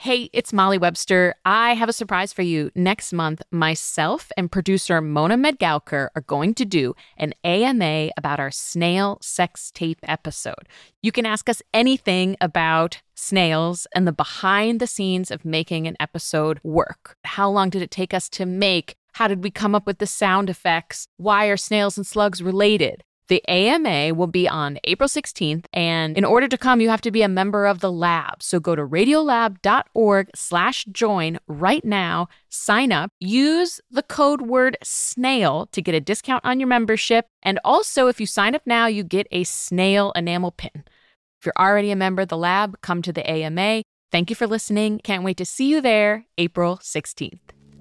Hey, it's Molly Webster. I have a surprise for you. Next month, myself and producer Mona Medgalker are going to do an AMA about our snail sex tape episode. You can ask us anything about snails and the behind the scenes of making an episode work. How long did it take us to make? How did we come up with the sound effects? Why are snails and slugs related? The AMA will be on April 16th, and in order to come, you have to be a member of the lab. So go to radiolab.org/join right now, sign up, use the code word SNAIL to get a discount on your membership. And also, if you sign up now, you get a snail enamel pin. If you're already a member of the lab, come to the AMA. Thank you for listening. Can't wait to see you there, April 16th.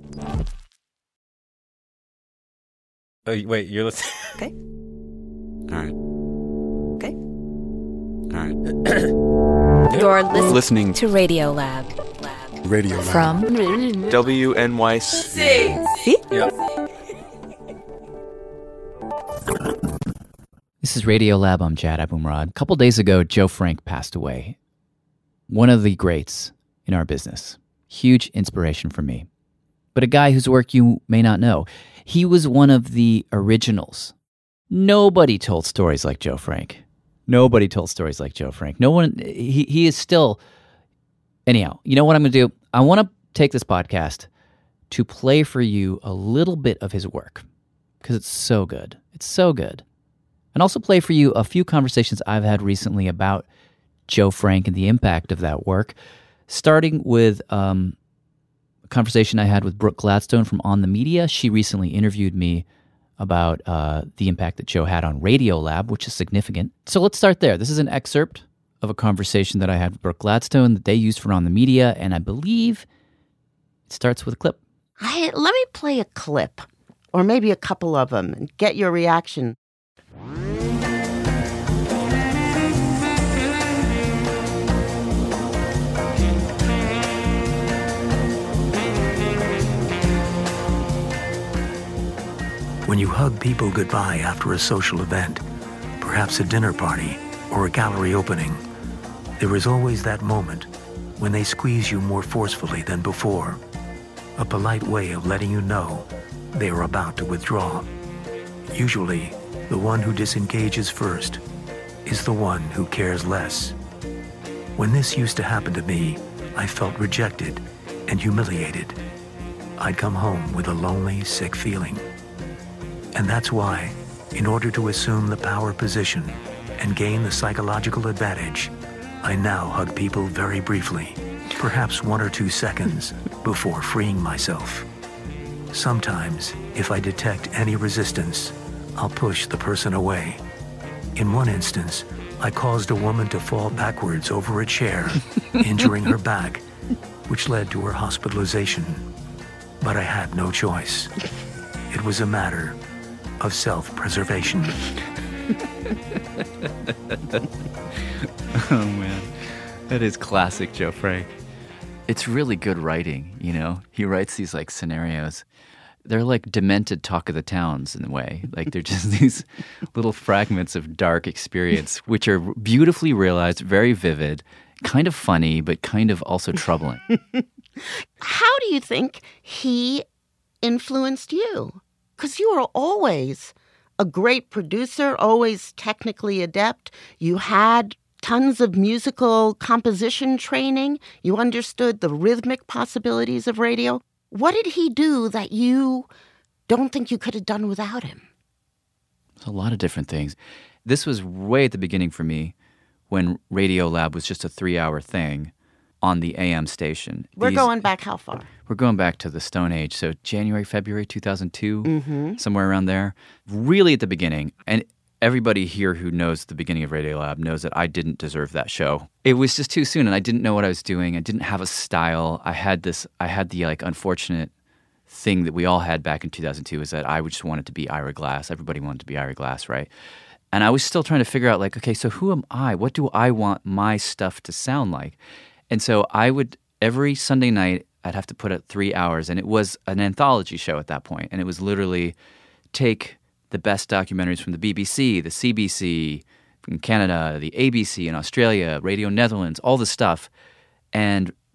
Oh, wait, you're listening? Okay. All right. Okay. All right. You're listening to Radio Lab. Radio Lab. From WNYC. See? Yeah. This is Radio Lab. I'm Jad Abumrad. A couple days ago, Joe Frank passed away. One of the greats in our business. Huge inspiration for me. But a guy whose work you may not know. He was one of the originals. Nobody told stories like Joe Frank. Nobody told stories like Joe Frank. No one, he is still... Anyhow, you know what I'm going to do? I want to take this podcast to play for you a little bit of his work because it's so good. It's so good. And also play for you a few conversations I've had recently about Joe Frank and the impact of that work, starting with a conversation I had with Brooke Gladstone from On the Media. She recently interviewed me about the impact that Joe had on Radio Lab, which is significant. So let's start there. This is an excerpt of a conversation that I had with Brooke Gladstone that they used for On the Media, and I believe it starts with a clip. Let me play a clip, or maybe a couple of them, and get your reaction. When you hug people goodbye after a social event, perhaps a dinner party or a gallery opening, there is always that moment when they squeeze you more forcefully than before, a polite way of letting you know they are about to withdraw. Usually, the one who disengages first is the one who cares less. When this used to happen to me, I felt rejected and humiliated. I'd come home with a lonely, sick feeling. And that's why, in order to assume the power position and gain the psychological advantage, I now hug people very briefly, perhaps 1 or 2 seconds before freeing myself. Sometimes, if I detect any resistance, I'll push the person away. In one instance, I caused a woman to fall backwards over a chair, injuring her back, which led to her hospitalization. But I had no choice. It was a matter of self-preservation. Oh, man. That is classic Joe Frank. It's really good writing, you know? He writes these, like, scenarios. They're like demented Talk of the Towns in a way. Like, they're just these little fragments of dark experience, which are beautifully realized, very vivid, kind of funny, but kind of also troubling. How do you think he influenced you? Because you were always a great producer, always technically adept. You had tons of musical composition training. You understood the rhythmic possibilities of radio. What did he do that you don't think you could have done without him? A lot of different things. This was way at the beginning for me when Radio Lab was just a 3-hour thing on the AM station. We're going back how far? We're going back to the Stone Age, so January, February 2002, somewhere around there. Really at the beginning. And everybody here who knows the beginning of Radio Lab knows that I didn't deserve that show. It was just too soon, and I didn't know what I was doing. I didn't have a style. I had the like unfortunate thing that we all had back in 2002 is that I just wanted to be Ira Glass. Everybody wanted to be Ira Glass, right? And I was still trying to figure out, like, okay, so who am I? What do I want my stuff to sound like? And so I would, every Sunday night, I'd have to put up 3 hours, and it was an anthology show at that point. And it was literally take the best documentaries from the BBC, the CBC, from Canada, the ABC in Australia, Radio Netherlands, all this stuff, and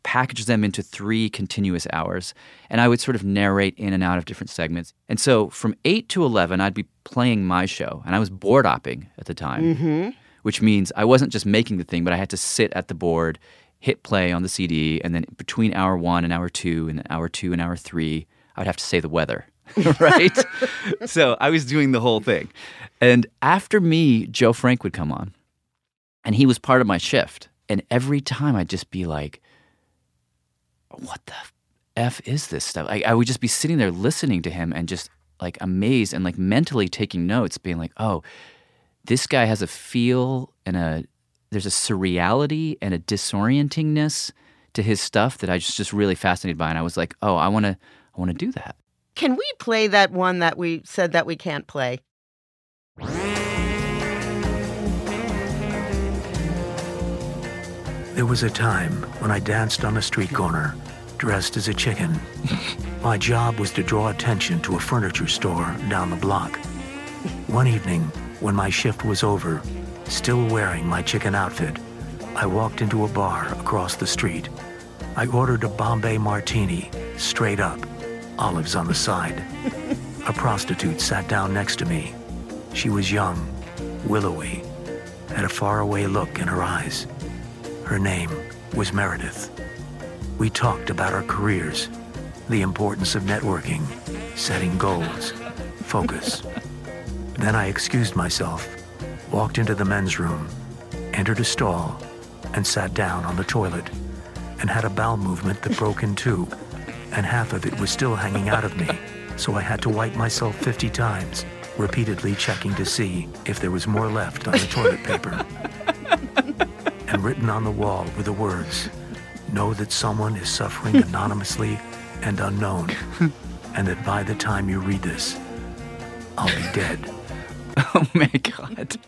package them into 3 continuous hours. And I would sort of narrate in and out of different segments. And so from 8 to 11, I'd be playing my show. And I was board opping at the time, which means I wasn't just making the thing, but I had to sit at the board, hit play on the CD, and then between hour 1 and hour 2 and hour 2 and hour 3, I'd have to say the weather, right? So I was doing the whole thing. And after me, Joe Frank would come on. And he was part of my shift. And every time I'd just be like, what the F is this stuff? I would just be sitting there listening to him and just like amazed and like mentally taking notes, being like, oh, this guy has a feel and there's a surreality and a disorientingness to his stuff that I was just really fascinated by. And I was like, oh, I want to do that. Can we play that one that we said that we can't play? There was a time when I danced on a street corner, dressed as a chicken. My job was to draw attention to a furniture store down the block. One evening, when my shift was over, still wearing my chicken outfit, I walked into a bar across the street. I ordered a Bombay martini, straight up, olives on the side. A prostitute sat down next to me. She was young, willowy, had a faraway look in her eyes. Her name was Meredith. We talked about our careers, the importance of networking, setting goals, focus. Then I excused myself, walked into the men's room, entered a stall, and sat down on the toilet, and had a bowel movement that broke in 2, and half of it was still hanging out of me, so I had to wipe myself 50 times, repeatedly checking to see if there was more left on the toilet paper. And written on the wall were the words, "Know that someone is suffering anonymously and unknown, and that by the time you read this, I'll be dead." Oh my God.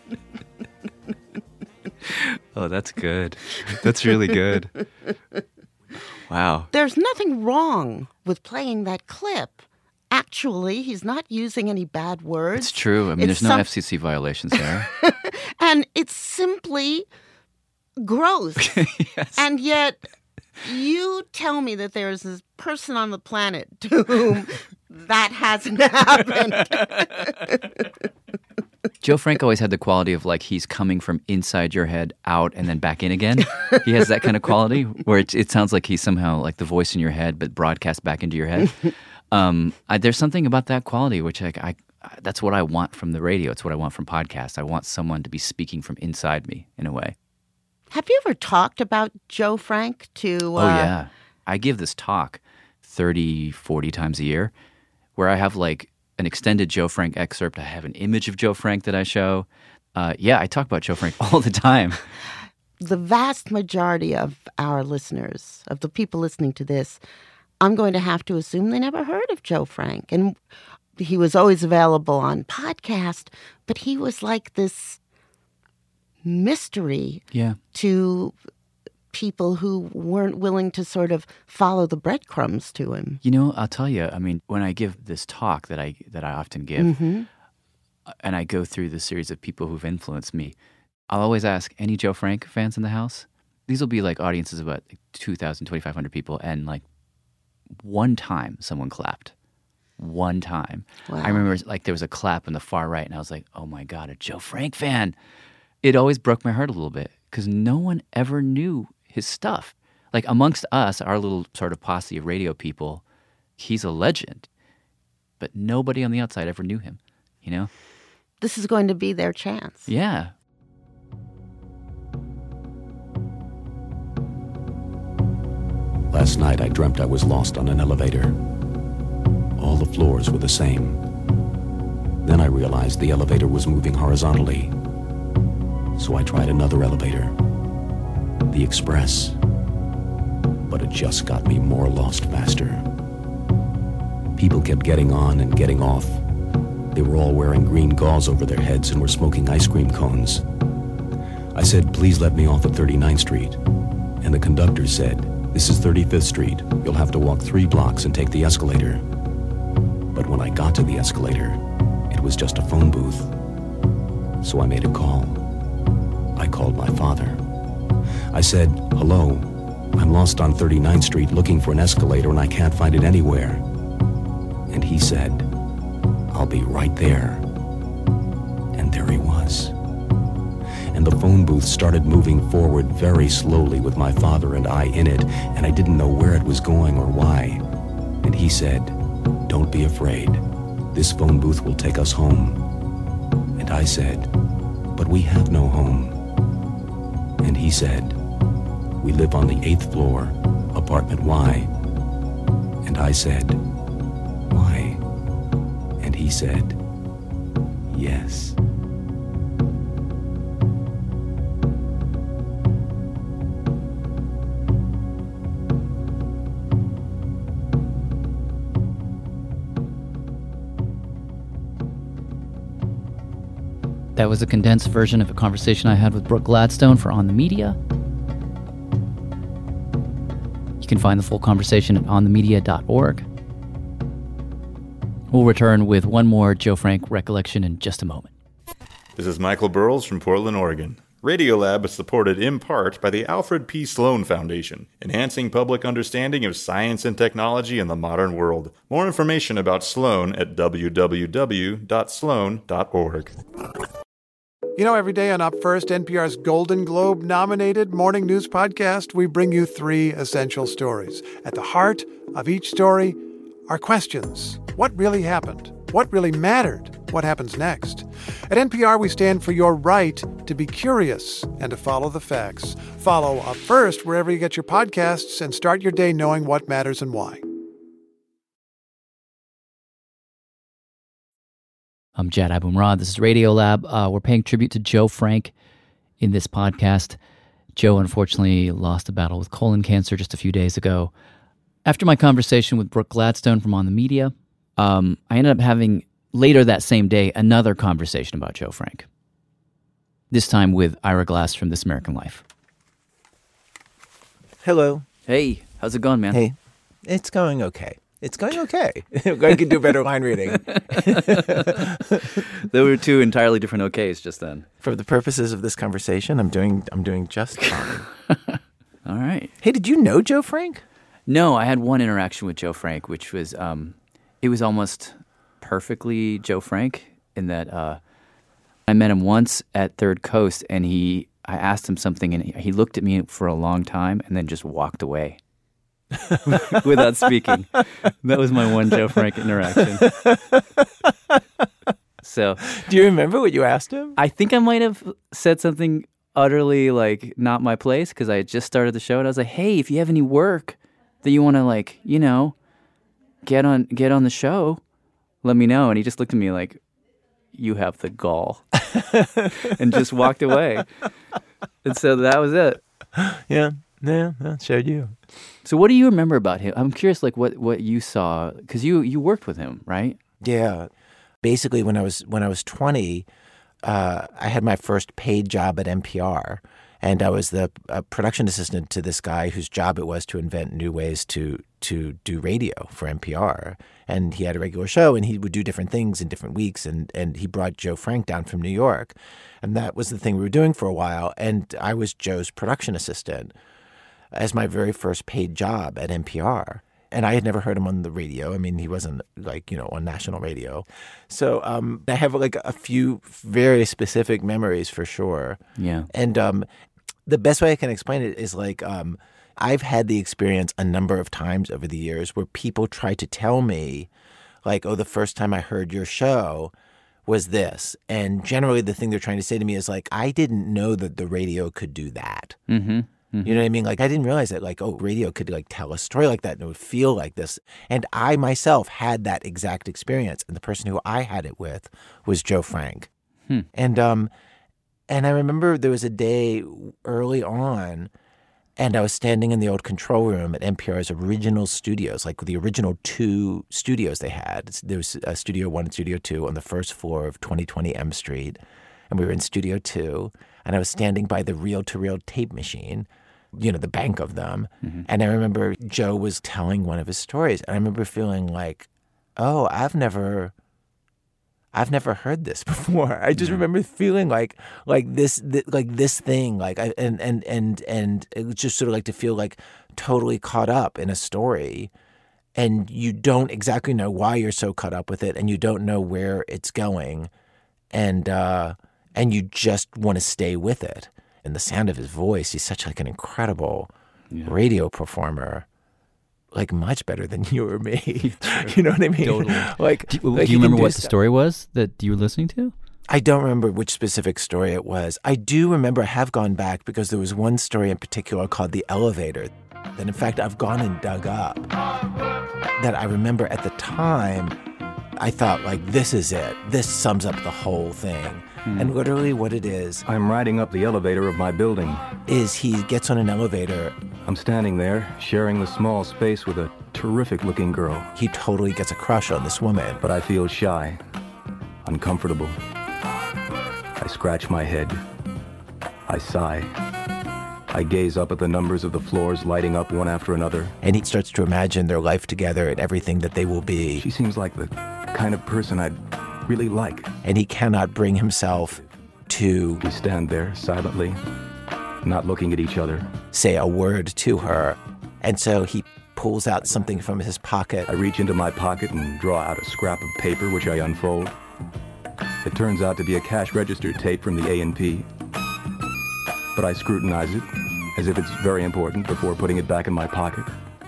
Oh, that's good. That's really good. Wow. There's nothing wrong with playing that clip. Actually, he's not using any bad words. It's true. I mean, there's no FCC violations there. And it's simply gross. Yes. And yet, you tell me that there's this person on the planet to whom that hasn't happened. Joe Frank always had the quality of like he's coming from inside your head out and then back in again. He has that kind of quality where it sounds like he's somehow like the voice in your head but broadcast back into your head. There's something about that quality which I that's what I want from the radio. It's what I want from podcasts. I want someone to be speaking from inside me in a way. Have you ever talked about Joe Frank to... Oh, yeah. I give this talk 30, 40 times a year where I have like an extended Joe Frank excerpt. I have an image of Joe Frank that I show. I talk about Joe Frank all the time. The vast majority of our listeners, of the people listening to this, I'm going to have to assume they never heard of Joe Frank. And he was always available on podcast, but he was like this mystery to people who weren't willing to sort of follow the breadcrumbs to him. You know, I'll tell you, I mean, when I give this talk that I often give, and I go through the series of people who've influenced me, I'll always ask, any Joe Frank fans in the house? These will be like audiences of about 2,000, 2,500 people, and like one time someone clapped. One time. Wow. I remember like there was a clap in the far right, and I was like, oh my God, a Joe Frank fan. It always broke my heart a little bit because no one ever knew his stuff. Like amongst us, our little sort of posse of radio people, he's a legend. But nobody on the outside ever knew him, you know? This is going to be their chance. Yeah. Last night I dreamt I was lost on an elevator. All the floors were the same. Then I realized the elevator was moving horizontally. So I tried another elevator, the express, but it just got me more lost faster. People kept getting on and getting off. They were all wearing green gauze over their heads and were smoking ice cream cones. I said, please let me off at 39th Street. And the conductor said, this is 35th Street. You'll have to walk 3 blocks and take the escalator. But when I got to the escalator, it was just a phone booth. So I made a call. I called my father. I said, hello, I'm lost on 39th Street looking for an escalator and I can't find it anywhere. And he said, I'll be right there. And there he was. And the phone booth started moving forward very slowly with my father and I in it, and I didn't know where it was going or why. And he said, don't be afraid. This phone booth will take us home. And I said, but we have no home. And he said, we live on the 8th floor, apartment Y. And I said, why? And he said, yes. That was a condensed version of a conversation I had with Brooke Gladstone for On the Media. You can find the full conversation at onthemedia.org. We'll return with one more Joe Frank recollection in just a moment. This is Michael Burrows from Portland, Oregon. Radiolab is supported in part by the Alfred P. Sloan Foundation, enhancing public understanding of science and technology in the modern world. More information about Sloan at www.sloan.org. You know, every day on Up First, NPR's Golden Globe-nominated morning news podcast, we bring you 3 essential stories. At the heart of each story are questions. What really happened? What really mattered? What happens next? At NPR, we stand for your right to be curious and to follow the facts. Follow Up First wherever you get your podcasts and start your day knowing what matters and why. I'm Jad Abumrad. This is Radiolab. We're paying tribute to Joe Frank in this podcast. Joe unfortunately lost a battle with colon cancer just a few days ago. After my conversation with Brooke Gladstone from On the Media, I ended up having, later that same day, another conversation about Joe Frank. This time with Ira Glass from This American Life. Hello. Hey, how's it going, man? Hey, it's going okay. It's going okay. I could do better line reading. There were 2 entirely different okays just then. For the purposes of this conversation, I'm doing just fine. All right. Hey, did you know Joe Frank? No, I had one interaction with Joe Frank, which was, it was almost perfectly Joe Frank in that I met him once at Third Coast, and I asked him something, and he looked at me for a long time and then just walked away. Without speaking. That was my one Joe Frank interaction. So, do you remember what you asked him? I think I might have said something utterly not my place, because I had just started the show and I was like, hey, if you have any work that you want to get on the show, let me know. And he just looked at me like, you have the gall, and just walked away. And so that was it. Yeah, that showed you. So what do you remember about him? I'm curious, what you saw, because you worked with him, right? Yeah. Basically, when I was 20, I had my first paid job at NPR, and I was the production assistant to this guy whose job it was to invent new ways to do radio for NPR. And he had a regular show, and he would do different things in different weeks, and he brought Joe Frank down from New York. And that was the thing we were doing for a while, and I was Joe's production assistant as my very first paid job at NPR. And I had never heard him on the radio. I mean, he wasn't on national radio. So I have a few very specific memories for sure. Yeah. And the best way I can explain it is I've had the experience a number of times over the years where people try to tell me the first time I heard your show was this. And generally the thing they're trying to say to me is I didn't know that the radio could do that. Mm-hmm. Mm-hmm. You know what I mean? I didn't realize that, radio could, tell a story like that and it would feel like this. And I myself had that exact experience. And the person who I had it with was Joe Frank. And I remember there was a day early on, and I was standing in the old control room at NPR's original studios, the original 2 studios they had. There was Studio 1 and Studio 2 on the first floor of 2020 M Street. And we were in Studio 2, and I was standing by the reel-to-reel tape machine, the bank of them. Mm-hmm. And I remember Joe was telling one of his stories, and I remember feeling oh, I've never heard this before. I just remember feeling this thing, and it was just sort of to feel totally caught up in a story and you don't exactly know why you're so caught up with it and you don't know where it's going and you just want to stay with it. And the sound of his voice, he's such like an incredible radio performer. Like much better than you or me. You know what I mean? Totally. Do you remember what the story was that you were listening to? I don't remember which specific story it was. I do remember I have gone back because there was one story in particular called The Elevator that in fact I've gone and dug up that I remember at the time I thought like this is it. This sums up the whole thing. And literally what it is... I'm riding up the elevator of my building. ...is he gets on an elevator. I'm standing there, sharing the small space with a terrific-looking girl. He totally gets a crush on this woman. But I feel shy, uncomfortable. I scratch my head. I sigh. I gaze up at the numbers of the floors lighting up one after another. And he starts to imagine their life together and everything that they will be. She seems like the kind of person I'd really like. And he cannot bring himself to... We stand there silently, not looking at each other. Say a word to her. And so he pulls out something from his pocket. I reach into my pocket and draw out a scrap of paper, which I unfold. It turns out to be a cash register tape from the A&P. But I scrutinize it, as if it's very important, before putting it back in my pocket.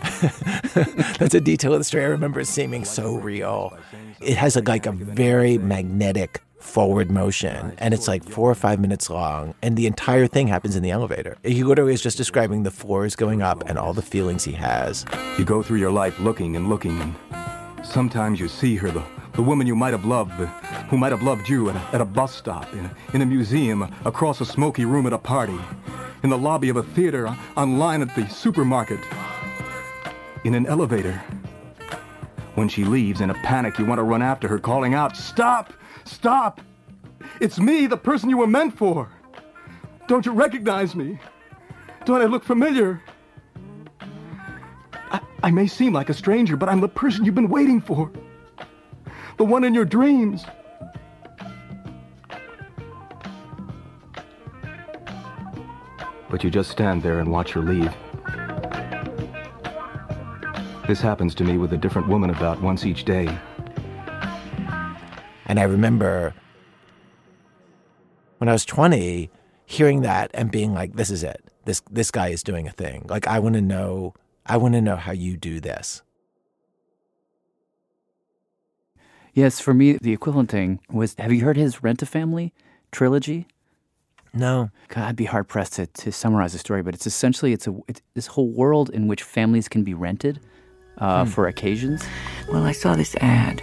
That's a detail of the story I remember seeming so real. It has a very magnetic forward motion, and it's like 4 or 5 minutes long, and the entire thing happens in the elevator. He literally is just describing the floors going up and all the feelings he has. You go through your life looking and looking, and sometimes you see her, the woman you might have loved, who might have loved you at a bus stop, in a museum, across a smoky room at a party, in the lobby of a theater, online at the supermarket, in an elevator. When she leaves, in a panic, you want to run after her, calling out, "Stop! Stop! It's me, the person you were meant for! Don't you recognize me? Don't I look familiar? I may seem like a stranger, but I'm the person you've been waiting for. The one in your dreams." But you just stand there and watch her leave. This happens to me with a different woman about once each day. And I remember when I was 20, hearing that and being like, this is it. This guy is doing a thing. Like, I want to know how you do this. Yes, for me, the equivalent thing was, have you heard his Rent-A-Family trilogy? No. God, I'd be hard-pressed to summarize the story, but it's essentially, it's this whole world in which families can be rented for occasions. Well, I saw this ad,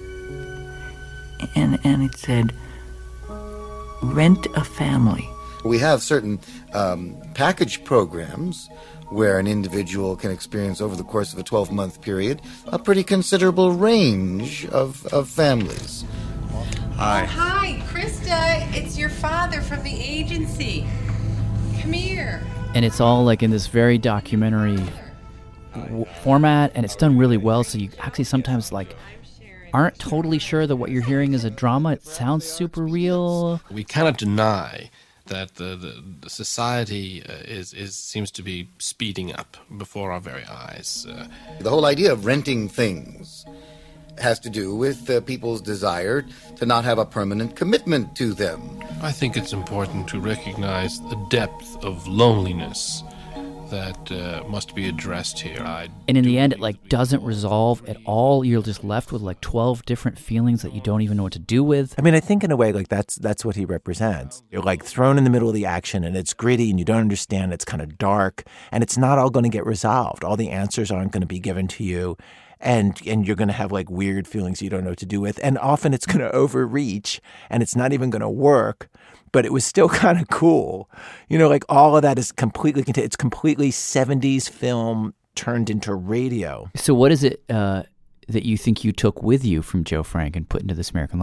and it said, "Rent a Family." We have certain package programs where an individual can experience over the course of a 12-month period a pretty considerable range of families. Hi. Oh, hi, Krista. It's your father from the agency. Come here. And it's all like in this very documentary format, and it's done really well, so you actually sometimes like aren't totally sure that what you're hearing is a drama. It sounds super real. We cannot deny that the society seems to be speeding up before our very eyes. The whole idea of renting things has to do with people's desire to not have a permanent commitment to them. I think it's important to recognize the depth of loneliness that must be addressed here. And in the end, it like doesn't resolve at all. You're just left with like 12 different feelings that you don't even know what to do with. I mean, I think in a way, like that's what he represents. You're like thrown in the middle of the action, and it's gritty, and you don't understand. It's kind of dark, and it's not all going to get resolved. All the answers aren't going to be given to you, and you're going to have like weird feelings you don't know what to do with. And often it's going to overreach, and it's not even going to work. But it was still kind of cool. You know, like all of that is completely, it's completely 70s film turned into radio. So what is it that you think you took with you from Joe Frank and put into This American Life?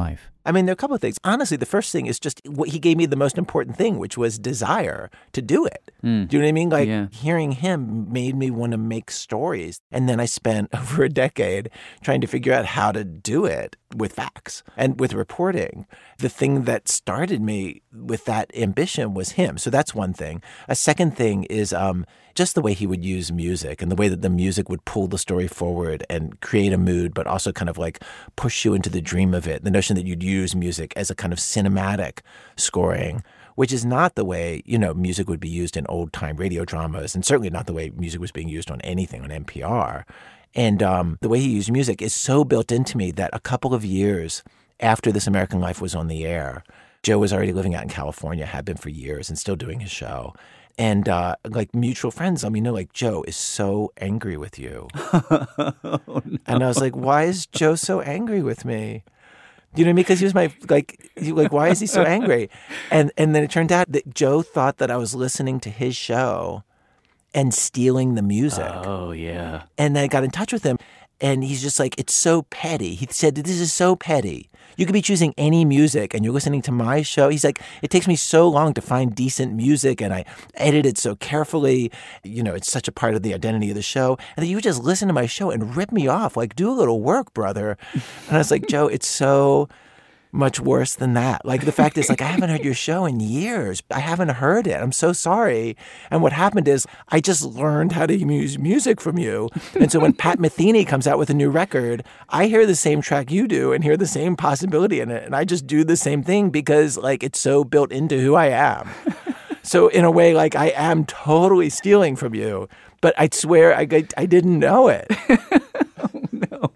I mean, there are a couple of things. Honestly, the first thing is just what he gave me the most important thing, which was desire to do it. Do you know what I mean? Like, hearing him made me want to make stories. And then I spent over a decade trying to figure out how to do it with facts and with reporting. The thing that started me with that ambition was him. So that's one thing. A second thing is just the way he would use music and the way that the music would pull the story forward and create a mood, but also kind of like push you into the dream of it. The notion that you'd use music as a kind of cinematic scoring, which is not the way, music would be used in old-time radio dramas, and certainly not the way music was being used on anything on NPR. And the way he used music is so built into me that a couple of years after This American Life was on the air, Joe was already living out in California, had been for years, and still doing his show. And like mutual friends let me know, like, Joe is so angry with you. Oh, no. And I was like, why is Joe so angry with me? You know what I mean? Because he was why is he so angry? And then it turned out that Joe thought that I was listening to his show and stealing the music. Oh, yeah. And then I got in touch with him, and he's just like, it's so petty. He said, this is so petty. You could be choosing any music and you're listening to my show. He's like, it takes me so long to find decent music and I edit it so carefully. It's such a part of the identity of the show. And then you would just listen to my show and rip me off. Like, do a little work, brother. And I was like, Joe, it's so much worse than that. Like, the fact is, like, I haven't heard your show in years. I haven't heard it. I'm so sorry. And what happened is I just learned how to use music from you. And so when Pat Metheny comes out with a new record, I hear the same track you do and hear the same possibility in it. And I just do the same thing because, like, it's so built into who I am. So in a way, like, I am totally stealing from you. But I swear I didn't know it. Oh, no.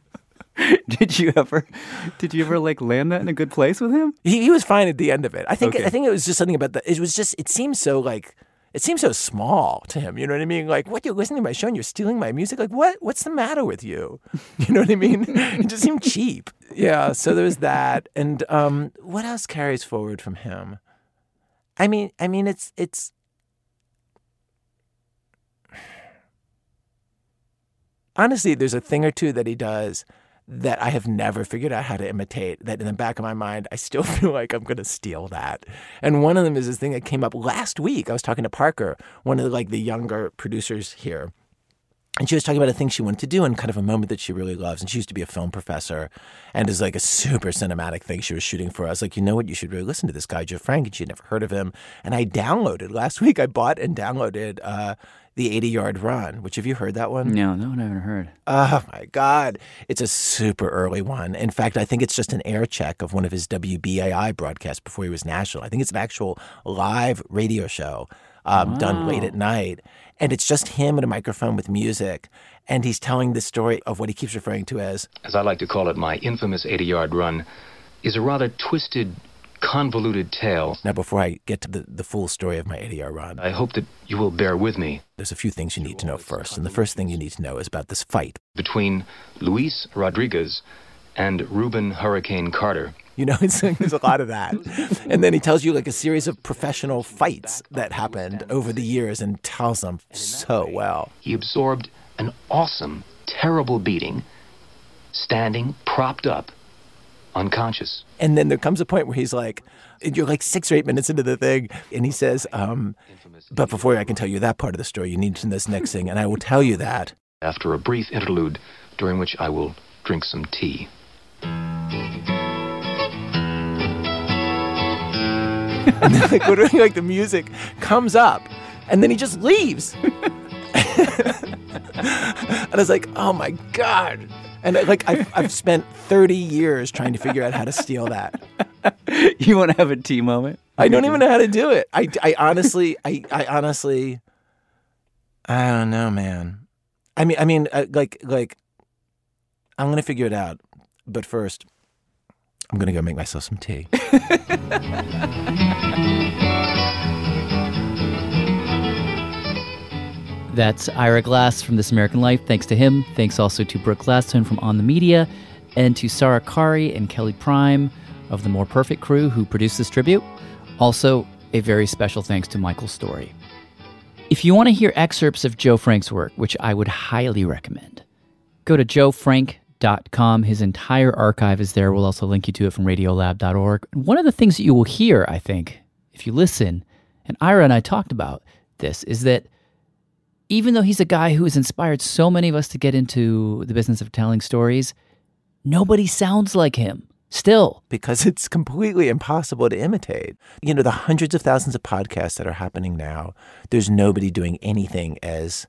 Did you ever like land that in a good place with him? He was fine at the end of it. I think it was just something about it seems so small to him. You know what I mean? Like, what, you're listening to my show and you're stealing my music? Like, what's the matter with you? You know what I mean? It just seemed cheap. Yeah, so there was that. And what else carries forward from him? I mean it's honestly, there's a thing or two that he does that I have never figured out how to imitate, that in the back of my mind, I still feel like I'm going to steal that. And one of them is this thing that came up last week. I was talking to Parker, one of the younger producers here. And she was talking about a thing she wanted to do and kind of a moment that she really loves. And she used to be a film professor and is like a super cinematic thing she was shooting for. I was like, you know what? You should really listen to this guy, Joe Frank. And she had never heard of him. And I downloaded last week. I bought and downloaded the 80-Yard Run, which, have you heard that one? No, I haven't heard. Oh, my God. It's a super early one. In fact, I think it's just an air check of one of his WBAI broadcasts before he was national. I think it's an actual live radio show done late at night. And it's just him and a microphone with music. And he's telling the story of what he keeps referring to as I like to call it, my infamous 80-Yard Run, is a rather twisted, convoluted tale. Now, before I get to the full story of my 80-Yard Run, I hope that you will bear with me. There's a few things you need to know first. And the first thing you need to know is about this fight between Luis Rodriguez and Reuben Hurricane Carter. There's a lot of that. And then he tells you like a series of professional fights that happened over the years and tells them so well. He absorbed an awesome, terrible beating, standing propped up, unconscious. And then there comes a point where he's like, you're like 6 or 8 minutes into the thing, and he says, but before I can tell you that part of the story, you need to know this next thing, and I will tell you that after a brief interlude during which I will drink some tea. And then, like, literally, like, the music comes up, and then he just leaves. And I was like, oh, my God. And, I've spent 30 years trying to figure out how to steal that. You want to have a tea moment? I don't even know how to do it. I honestly, I don't know, man. I mean, I'm going to figure it out. But first, I'm going to go make myself some tea. That's Ira Glass from This American Life. Thanks to him. Thanks also to Brooke Gladstone from On the Media and to Sarah Kari and Kelly Prime of the More Perfect crew who produced this tribute. Also, a very special thanks to Michael Story. If you want to hear excerpts of Joe Frank's work, which I would highly recommend, go to joefrank.com. jfrank.com. His entire archive is there. We'll also link you to it from radiolab.org. One of the things that you will hear, I think, if you listen, and Ira and I talked about this, is that even though he's a guy who has inspired so many of us to get into the business of telling stories, nobody sounds like him. Still. Because it's completely impossible to imitate. You know, the hundreds of thousands of podcasts that are happening now, there's nobody doing anything as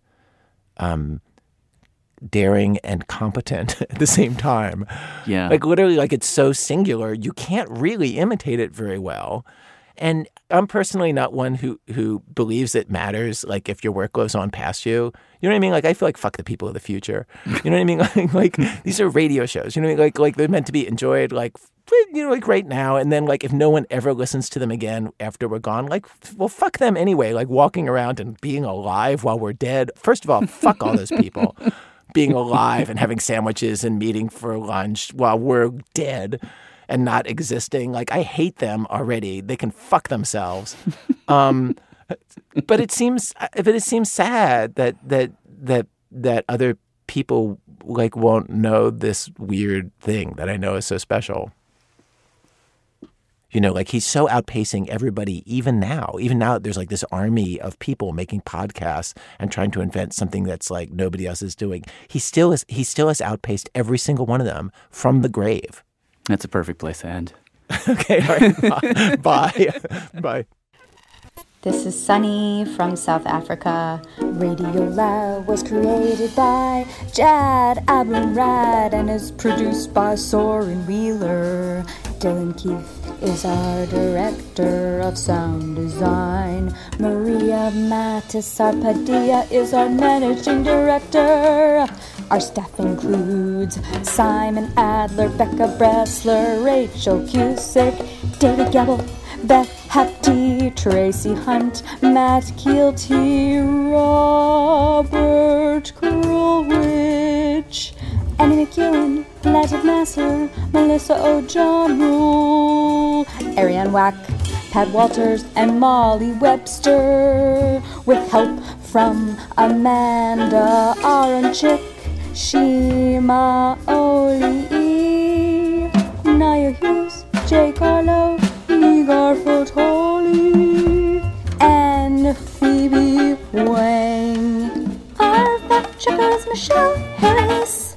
daring and competent at the same time. Yeah. Like literally, like it's so singular, you can't really imitate it very well. And I'm personally not one who believes it matters, like if your work goes on past you. You know what I mean? Like I feel like fuck the people of the future. You know what I mean? Like these are radio shows. You know what I mean? Like they're meant to be enjoyed like right now. And then like if no one ever listens to them again after we're gone, like well fuck them anyway. Like walking around and being alive while we're dead. First of all, fuck all those people. Being alive and having sandwiches and meeting for lunch while we're dead and not existing. Like, I hate them already. They can fuck themselves. But it seems sad that other people like won't know this weird thing that I know is so special. You know, like he's so outpacing everybody even now. Even now, there's like this army of people making podcasts and trying to invent something that's like nobody else is doing. He still has outpaced every single one of them from the grave. That's a perfect place to end. Okay, all right. Bye. Bye. This is Sunny from South Africa. Radiolab was created by Jad Abumrad and is produced by Soren Wheeler. Dylan Keefe is our director of sound design. Maria Matisar-Padilla is our managing director. Our staff includes Simon Adler, Becca Bressler, Rachel Cusick, David Gebel, Beth Hapti, Tracy Hunt, Matt Keelty, Robert Krulwich, Annie McEwen, Latif Nasser, Melissa O'Johnrule, Ariane Wack, Pat Walters, and Molly Webster, with help from Amanda Aronchick, Shima Oli, Naya Hughes, Jay Carlo, Igor Fotoli, and Phoebe Wang. Our fact checker is Michelle Harris.